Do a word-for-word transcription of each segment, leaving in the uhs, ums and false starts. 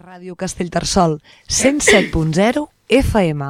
Ràdio Castellterçol, cent set punt zero F M.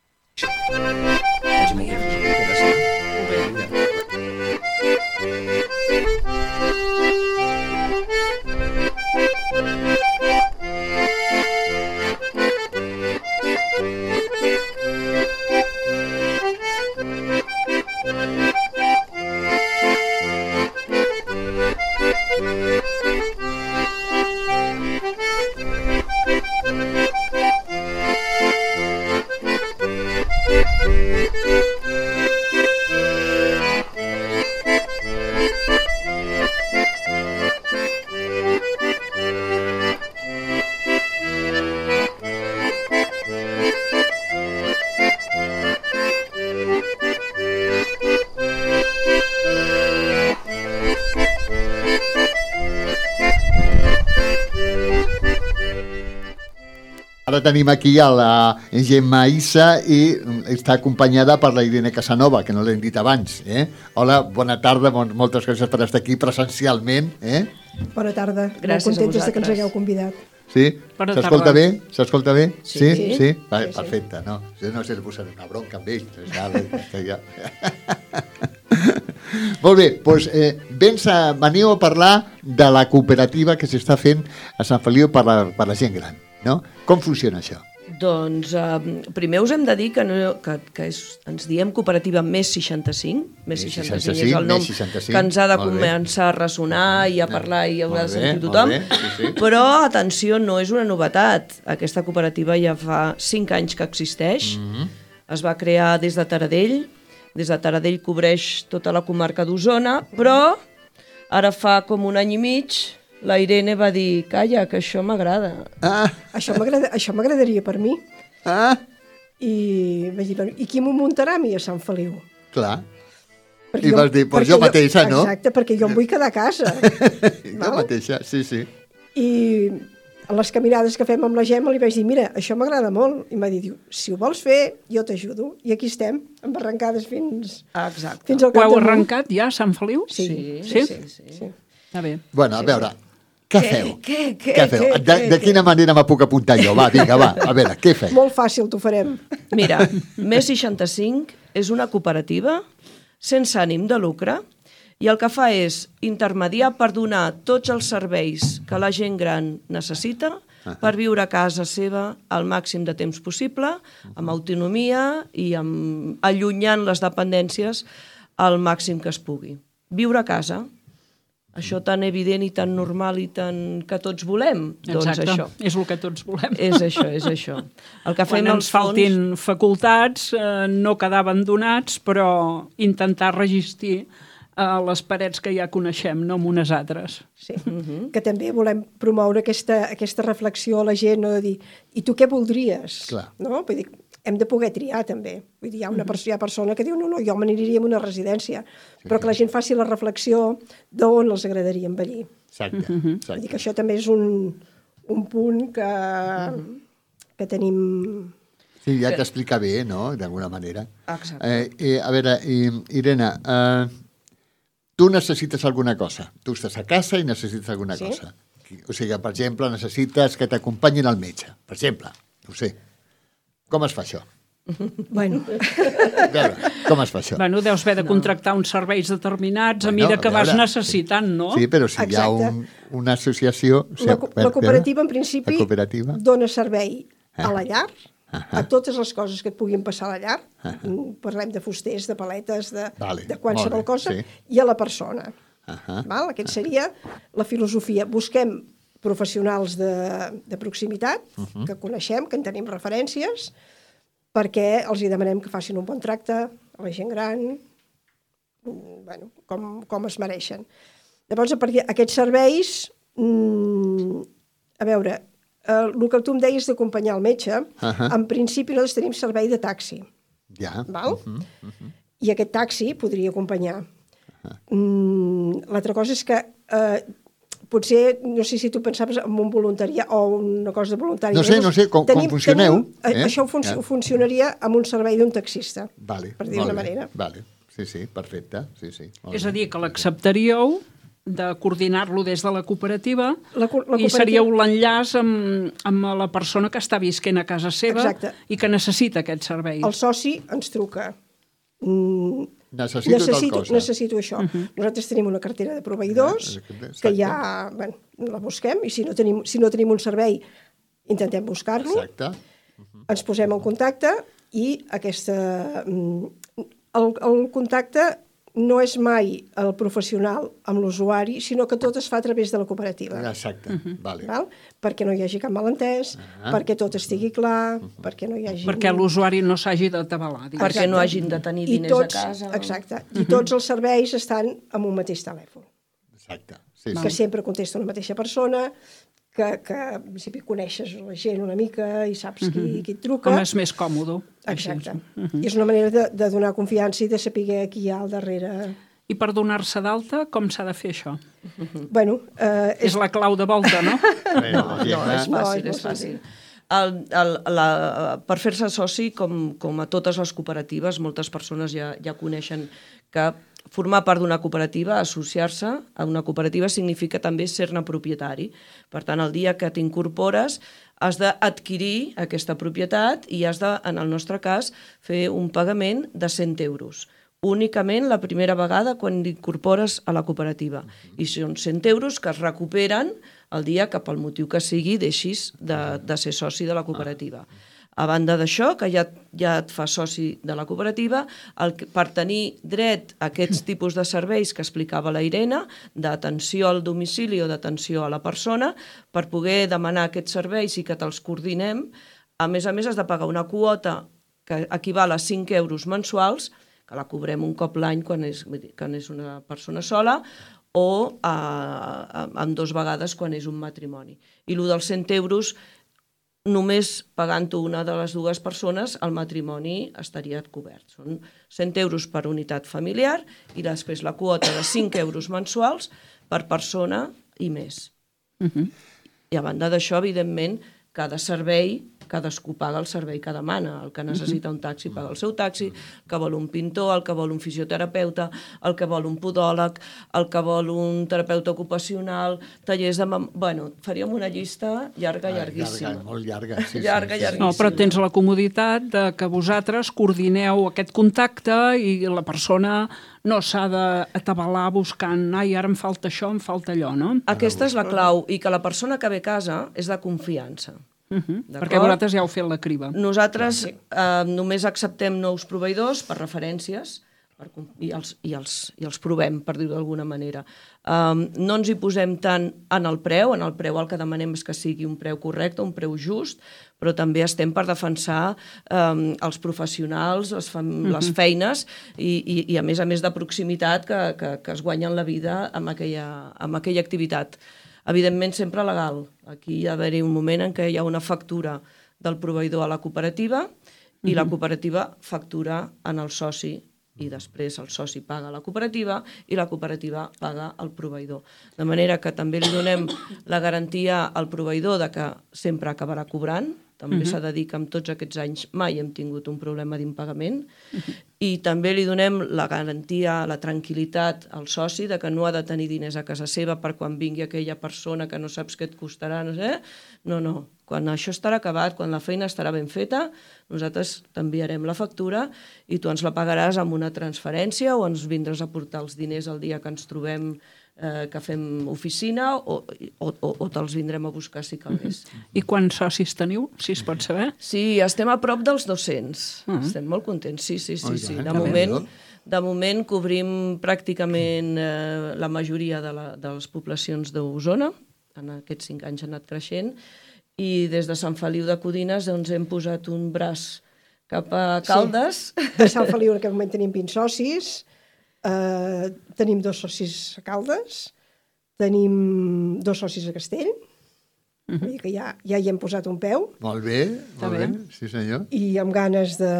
Ara tenim aquí a la Gemma Issa i està acompanyada per la Irene Casanova, que no l'hem dit abans. Eh? Hola, bona tarda, bon, moltes gràcies per estar aquí presencialment. Eh? Bona tarda, gràcies molt contentes de que ens hagueu convidat. Sí? S'escolta bé? S'escolta bé? Sí. Sí? Sí? sí? Va, Sí, sí. perfecte, no. No sé si posaré una bronca amb ells. Ja. Molt bé, doncs eh, vens a, veniu a parlar de la cooperativa que s'està fent a Sant Feliu per la, per la gent gran, no? Com funciona això? Doncs eh, primer us hem de dir que, no, que, que és, ens diem cooperativa més seixanta-cinc, més seixanta-cinc és el nom que ens ha de començar a ressonar i a parlar i haurà de sentir tothom, bé, sí, sí. Però atenció, no és una novetat, aquesta cooperativa ja fa cinc anys que existeix, mm-hmm. Es va crear des de Taradell, des de Taradell cobreix tota la comarca d'Osona, però ara fa com un any i mig la Irene va dir, calla, que això m'agrada. Ah. Això m'agrada, això m'agradaria per mi. Ah. I vaig dir, i qui m'ho muntarà a mi a Sant Feliu? Clar. Perquè I vas dir, doncs jo mateixa, no? Exacte, perquè jo em vull quedar a casa. Jo mateixa, sí, sí. I a les caminades que fem amb la Gemma li vaig dir, mira, això m'agrada molt. I m'ha dit, si ho vols fer, jo t'ajudo. I aquí estem, embarrancades fins, Exacte. fins al Ho cap heu damunt. arrencat ja, a Sant Feliu? Sí, Sí? sí, sí. sí. Està bé. Bueno, a veure, què feu? Què, què, Què feu? què, De, què, de què? quina manera me puc apuntar jo? Va, vinga, va, a veure, què feu? Molt fàcil, t'ho farem. Mira, Més seixanta-cinc és una cooperativa sense ànim de lucre i el que fa és intermediar per donar tots els serveis que la gent gran necessita per viure a casa seva el màxim de temps possible, amb autonomia i amb, allunyant les dependències al màxim que es pugui. Viure a casa, això tan evident i tan normal i tan que tots volem, doncs Exacte, això. és el que tots volem. És això, és això. El que fem Quan als ens faltin fons... facultats, eh, no quedar abandonats, però intentar resistir a les parets que ja coneixem, no amb unes altres. Sí. Uh-huh. Que també volem promoure aquesta, aquesta reflexió a la gent, no? De dir, i tu què voldries? Clar. No? Vull dir, hem de poder triar també. Vull dir, hi ha una perso- hi ha persona que diu, no, no, jo me n'aniria a una residència, sí, però que la gent faci la reflexió d'on els agradaria envellir. Exacte, Vull dir exacte. que això també és un, un punt que, que tenim... Sí, ja t'explica bé, no?, d'alguna manera. Exacte. Eh, eh, a veure, i, Irene, eh, tu necessites alguna cosa. Tu estàs a casa i necessites alguna Sí. cosa. O sigui, per exemple, necessites que t'acompanyin al metge. Per exemple, no sé. Com es fa això? Bueno, A veure, com es fa això? Bueno, deus haver de contractar uns serveis determinats a Bueno, mida a que vas veure, necessitant, no? Sí, però si hi ha Exacte. un, una associació... o sigui, la, co- per- la cooperativa, en la principi, cooperativa? dona servei a la llar, Ah. a totes les coses que et puguin passar a la llar. Mm, Parlem de fusters, de paletes, de, Vale, de qualsevol molt bé, cosa, sí. i a la persona. Ahà. Val? Aquest seria la filosofia. Busquem professionals de, de proximitat, Uh-huh. que coneixem, que en tenim referències, perquè els hi demanem que facin un bon tracte a la gent gran, mm, bueno, com, com es mereixen. Llavors, a partir d'aquests serveis, mm, a veure, eh, el que tu em deies d'acompanyar el metge, Ahà. en principi nosaltres tenim servei de taxi. Ja. Val? I aquest taxi podria acompanyar. Mm, L'altra cosa és que eh, potser, no sé si tu pensaves en un voluntariat o una cosa de voluntari. No sé, no sé, com- com funcioneu, Tenim, eh? eh? Això fun Ja. funcionaria amb un servei d'un taxista, Vale, per dir molt d'una bé. manera. Vale. Sí, sí, perfecte. Sí, sí, molt És a bé. dir, que l'acceptaríeu de coordinar-lo des de la cooperativa, La co- la i cooperativa- seríeu l'enllaç amb, amb la persona que està visquent a casa seva Exacte. i que necessita aquest servei. El soci ens truca. Mm, Necessito, necessito, tal cosa. necessito això. Uh -huh. Nosaltres tenim una cartera de proveïdors Exacte. que ja bueno, la busquem i si no tenim, si no tenim un servei intentem buscar-lo, Exacte. ens posem en contacte i aquesta, mm, el, el contacte no és mai el professional amb l'usuari, sinó que tot es fa a través de la cooperativa. Exacte, uh-huh. vale. Val? Perquè no hi hagi cap malentès, Ah. perquè tot estigui clar, perquè no hi hagi... Perquè l'usuari no s'hagi d'atabalar. diguem. Perquè no hagin de tenir I diners tots, a casa. Exacte. I tots els serveis estan amb un mateix telèfon. Exacte. Sí, Que sí. sempre contesta una mateixa persona, que, que en principi coneixes la gent una mica i saps qui, qui et truca. Com és més còmode. així. Exacte. I és una manera de, de donar confiança i de saber qui hi ha al darrere. I per donar-se d'alta, com s'ha de fer això? Bueno, eh, És la clau de volta, no? Bé, No, no, és No, fàcil, és és molt fàcil. El, el, la, per fer-se soci, com, com a totes les cooperatives, moltes persones ja, ja coneixen que formar part d'una cooperativa, associar-se a una cooperativa, significa també ser-ne propietari. Per tant, el dia que t'incorpores has d'adquirir aquesta propietat i has de, en el nostre cas, fer un pagament de cent euros. Únicament la primera vegada quan t'incorpores a la cooperativa. I són cent euros que es recuperen el dia que, pel motiu que sigui, deixis de, de ser soci de la cooperativa. A banda d'això, que ja, ja et fa soci de la cooperativa, el, que- per tenir dret a aquests tipus de serveis que explicava la Irene, d'atenció al domicili o d'atenció a la persona, per poder demanar aquests serveis i que te'ls coordinem, a més a més has de pagar una quota que equival a cinc euros mensuals, que la cobrem un cop l'any quan és, vull dir, quan és una persona sola, o a, a, en dues vegades quan és un matrimoni. I el dels cent euros, només pagant-ho una de les dues persones, el matrimoni estaria cobert. Són cent euros per unitat familiar i després la quota de cinc euros mensuals per persona i més. Uh -huh. I a banda d'això, evidentment, cada servei, cadascú paga el servei que demana. El que necessita un taxi paga el seu taxi, el que vol un pintor, el que vol un fisioterapeuta, el que vol un podòleg, el que vol un terapeuta ocupacional, tallers de... Mem... Bueno, faríem una llista llarga, llarguíssima. Llarga, molt llarga. Sí, Llarga, sí, sí. llarguíssima. No, però tens la comoditat de que vosaltres coordineu aquest contacte i la persona no s'ha d'atabalar buscant ai, ara em falta això, em falta allò, no? Aquesta és la clau, i que la persona que ve a casa és de confiança. Uh -huh. D'acord? Perquè vosaltres ja heu fet la criba. Nosaltres eh, només acceptem nous proveïdors per referències per, i, els, i, els, i els provem, per dir-ho d'alguna manera. Um, no ens hi posem tant en el preu, en el preu el que demanem és que sigui un preu correcte, un preu just, però també estem per defensar um, els professionals, les, fam les feines i, i, i a més a més de proximitat que, que, que es guanyen la vida amb aquella, amb aquella activitat. Evidentment sempre legal. Aquí hi ha d'haver un moment en què hi ha una factura del proveïdor a la cooperativa i la cooperativa factura en el soci i després el soci paga a la cooperativa i la cooperativa paga al proveïdor. De manera que també li donem la garantia al proveïdor de que sempre acabarà cobrant. També uh-huh. s'ha de dir que en tots aquests anys mai hem tingut un problema d'impagament. Uh-huh. I també li donem la garantia, la tranquil·litat al soci de que no ha de tenir diners a casa seva per quan vingui aquella persona que no saps què et costarà, no sé. No, no. Quan això estarà acabat, quan la feina estarà ben feta, nosaltres t'enviarem la factura i tu ens la pagaràs amb una transferència o ens vindràs a portar els diners el dia que ens trobem eh, que fem oficina o, o, o te'ls vindrem a buscar si calgués. I quants socis teniu, si es pot saber? Sí, estem a prop dels dos-cents. Uh-huh. Estem molt contents, sí, sí, sí. Oh, sí. ja, De, que moment, bé. de moment cobrim pràcticament eh, la majoria de, la, de les poblacions d'Osona. En aquests cinc anys ha anat creixent. I des de Sant Feliu de Codines doncs, hem posat un braç cap a Caldes. Sí. De Sant Feliu en aquest moment tenim vint socis, eh, tenim dos socis a Caldes, tenim dos socis a Castell, uh-huh. Vull dir que ja, ja hi hem posat un peu, Molt bé, molt bé. Sí, senyor. i amb ganes de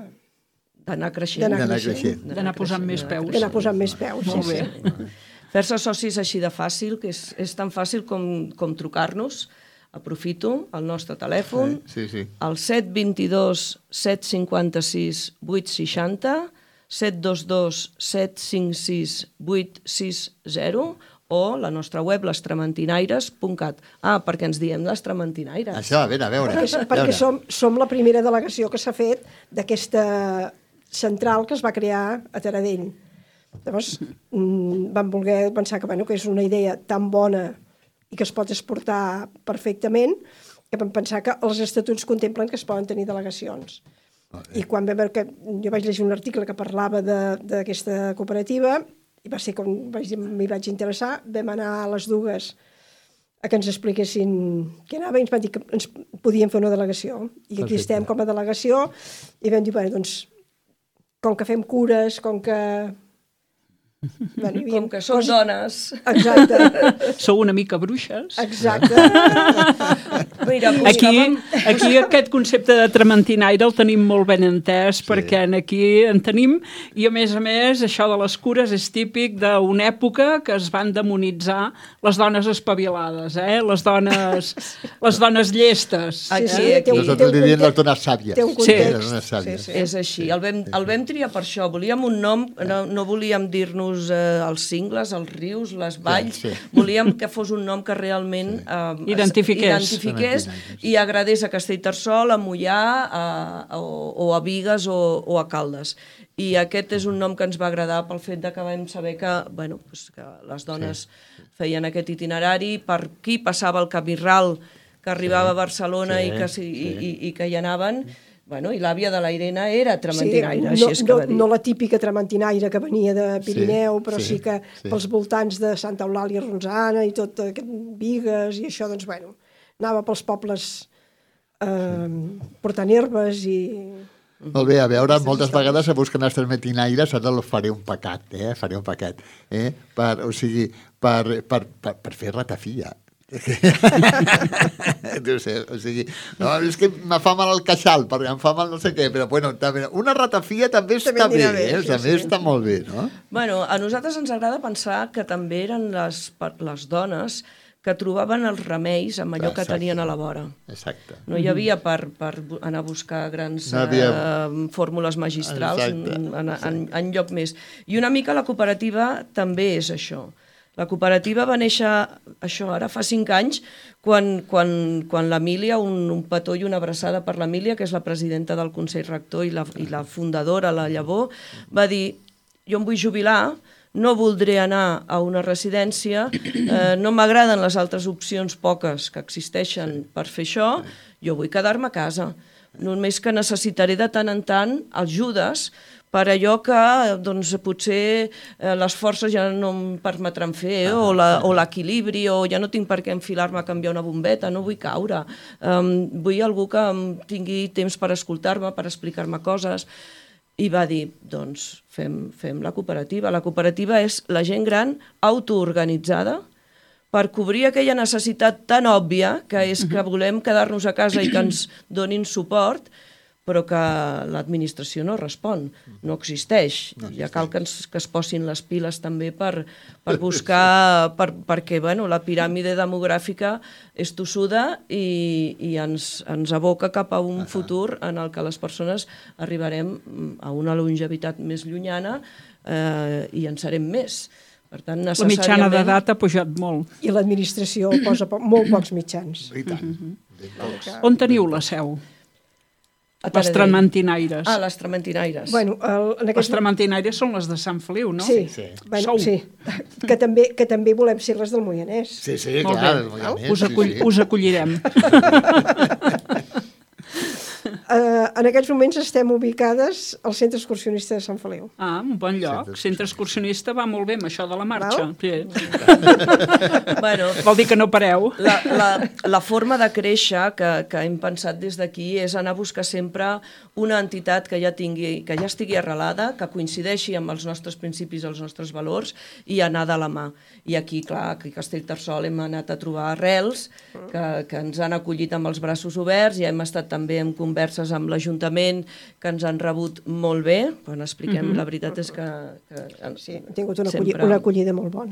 D'anar creixent. D'anar D'anar creixent. creixent. D'anar posant més peus. d'anar posant més peus. Molt sí, bé. sí. Fer-se socis així de fàcil, que és, és tan fàcil com, com trucar-nos. Aprofito el nostre telèfon, Sí, sí. el set dos dos, set cinc sis, vuit sis zero, set dos dos, set cinc sis, vuit sis zero, o la nostra web, les trementinaires punt cat. Ah, perquè ens diem les trementinaires. Això, a veure, a veure. Perquè, a perquè veure. som, som la primera delegació que s'ha fet d'aquesta central que es va crear a Taradell. Llavors, mm, vam voler pensar que, bueno, que és una idea tan bona i que es pot exportar perfectament, que vam pensar que els estatuts contemplen que es poden tenir delegacions. I quan vam veure que... Jo vaig llegir un article que parlava d'aquesta cooperativa i va ser com m'hi vaig interessar, vam anar a les dues a que ens expliquessin què anava i ens van dir que ens podíem fer una delegació. I aquí Perfecte. estem com a delegació i vam dir, bueno, doncs, com que fem cures, com que... Bueno, hi havia Com que som coses- dones. Exacte, Sou una mica bruixes. exacte. Mira, Aquí, buscàvem... aquí aquest concepte de trementinaire el tenim molt ben entès, sí. perquè aquí en tenim, i a més a més això de les cures és típic d'una època que es van demonitzar les dones espavilades, eh? les, dones, les dones llestes. Aquí, Sí, sí, aquí. té un- Nosaltres té un vivien les context- dones sàvies. té un Sí, context. les dones sàvies. Sí, sí. És així, el vam, el vam triar per això, volíem un nom, no, no volíem dir-nos eh, els cingles, els rius, les valls, Sí, sí. volíem que fos un nom que realment eh, Identifiqués. identifiqués i agradés a Castellterçol, a Moià, a, a, o a Bigues o, o a Caldes. I aquest és un nom que ens va agradar pel fet de que vam saber que, bueno, pues, que les dones sí. feien aquest itinerari, per qui passava el camí ral que arribava Sí, a Barcelona sí, i, que, si, sí. i, i, i que hi anaven. Bueno, i l'àvia de la Irene era Sí, trementinaire, no, així és que no, va dir. no la típica trementinaire que venia de Pirineu, Sí, però sí, sí, que sí. pels voltants de Santa Eulàlia Ronçana i tot aquest Bigues i això, doncs, bueno, anava pels pobles eh, portant herbes i... Molt bé, a veure, moltes vegades se busquen els trementinaires, ara els faré un pecat, eh? Faré un pecat, eh? Per, o sigui, per, per, per, per fer ratafia. No sé, o sigui, no, és que me fa mal el queixal, perquè em fa mal no sé què, però bueno, també, una ratafia també està També bé, anirà bé, eh? sí, també sí. està molt bé, no? Bueno, a nosaltres ens agrada pensar que també eren les, les dones que trobaven els remeis amb allò que Exacte. tenien a la vora. Exacte. No hi havia per, per anar a buscar grans No havia- eh, fórmules magistrals Exacte, en, en, en lloc més. I una mica la cooperativa també és això. La cooperativa va néixer, això, ara fa cinc anys, quan, quan, quan l'Emília, un, un petó i una abraçada per l'Emília, que és la presidenta del Consell Rector i la, i la fundadora, la Llavor, va dir, jo em vull jubilar, no voldré anar a una residència, eh, no m'agraden les altres opcions poques que existeixen per fer això, jo vull quedar-me a casa. Només que necessitaré de tant en tant ajudes per allò que doncs, potser eh, les forces ja no em permetran fer, o la- o l'equilibri, o ja no tinc per què enfilar-me a canviar una bombeta, no vull caure. Um, vull algú que em tingui temps per escoltar-me, per explicar-me coses. I va dir, doncs, fem, fem la cooperativa. La cooperativa és la gent gran autoorganitzada per cobrir aquella necessitat tan òbvia que és que volem quedar-nos a casa i que ens donin suport, però que l'administració no respon, no existeix. No ja cal que, ens, que es posin les piles també per, per buscar, per, perquè bueno, la piràmide demogràfica és tossuda i, i ens, ens aboca cap a un futur en el que les persones arribarem a una longevitat més llunyana eh, i en serem més. Per tant, La necessàriament... mitjana d'edat ha pujat molt. I l'administració posa po molt pocs mitjans. I tant. On teniu la seu? A Les Taradell. trementinaires. Ah, les trementinaires. Bueno, el, en Les aquest... trementinaires són les de Sant Feliu, no? Sí, Sí. bueno, Sou. sí. Que també, que també volem ser les del Moianès. Sí, sí, Molt clar. bé. el Moianès, Us, acull, sí, sí. us acollirem. Uh, en aquests moments estem ubicades al Centre Excursionista de Sant Feliu. Ah, un bon lloc. Centre Centre excursionista va molt bé amb això de la marxa. Val? Sí. Bueno, Vol dir que no pareu. la, la, la forma de créixer que, que hem pensat des d'aquí és anar a buscar sempre una entitat que ja, tingui, que ja estigui arrelada, que coincideixi amb els nostres principis, els nostres valors, i anar de la mà. I aquí, clar, aquí a Castellterçol hem anat a trobar arrels que, que ens han acollit amb els braços oberts, i hem estat també en converses amb l'Ajuntament, que ens han rebut molt bé, quan expliquem, la veritat és que... que Sí, hem tingut una, sempre- acolli una acollida molt bona.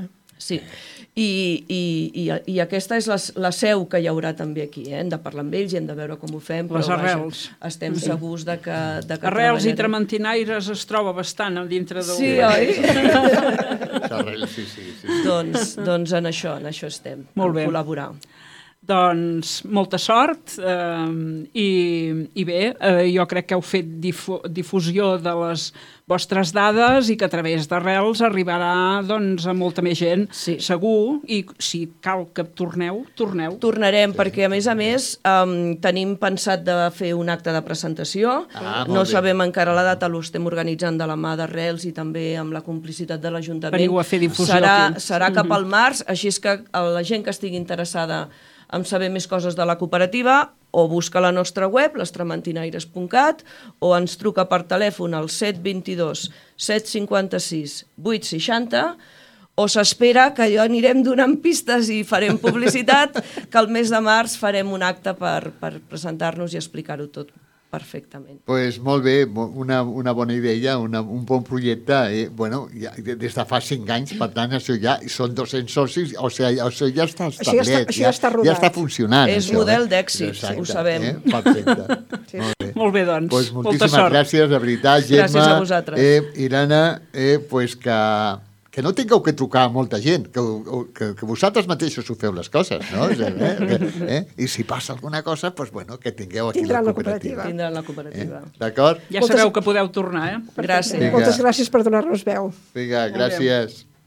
Sí, i, i, i, i aquesta és la, la seu que hi haurà també aquí, eh? Hem de parlar amb ells i hem de veure com ho fem, però Les arrels. Vaja, estem sí. segurs de que, de que Arrels i treballarem. Trementinaires es troba bastant a dintre del... Sí, oi? Arrels, sí, sí, sí. doncs, doncs en això, en això estem, Molt bé. a col·laborar. Doncs molta sort eh, i, i bé, eh, jo crec que heu fet difu difusió de les vostres dades i que a través d'Arrels arribarà doncs, a molta més gent, Sí. segur, i si cal que torneu, torneu. Tornarem, perquè a més a més um, tenim pensat de fer un acte de presentació, Ah, molt no bé. sabem encara la data, l'estem organitzant de la mà d'Arrels i també amb la complicitat de l'Ajuntament. Veniu a fer difusió Serà, aquí. serà cap al març, així és que la gent que estigui interessada en saber més coses de la cooperativa o busca la nostra web, les trementinaires punt cat, o ens truca per telèfon al set dos dos, set cinc sis, vuit seixanta, o s'espera que jo anirem donant pistes i farem publicitat, que el mes de març farem un acte per, per presentar-nos i explicar-ho tot perfectament. Pues molt bé, una, una bona idea, una, un bon projecte, eh? Bueno, ja, des de fa cinc anys, per tant, això ja són dos-cents socis, o sigui, això ja està Això ja establet, està- això ja està rodat. ja està funcionant. És això, model eh? d'èxit, Exacte, ho sabem. Eh? Perfecte. Sí. Molt bé. Molt bé, doncs, Pues molta moltíssimes sort. gràcies, de veritat, Gemma. Gràcies a vosaltres. Eh, Irana, eh, pues que, que no tingueu que trucar a molta gent, que, que, que vosaltres mateixos ho feu les coses, no? Eh, eh, eh? I si passa alguna cosa, pues bueno, que tingueu aquí Tindran la la cooperativa. cooperativa. Tindran la Eh? cooperativa. D'acord? Ja Moltes- sabeu que podeu tornar, eh? Gràcies. Vinga. Moltes gràcies per donar-nos veu. Vinga, gràcies.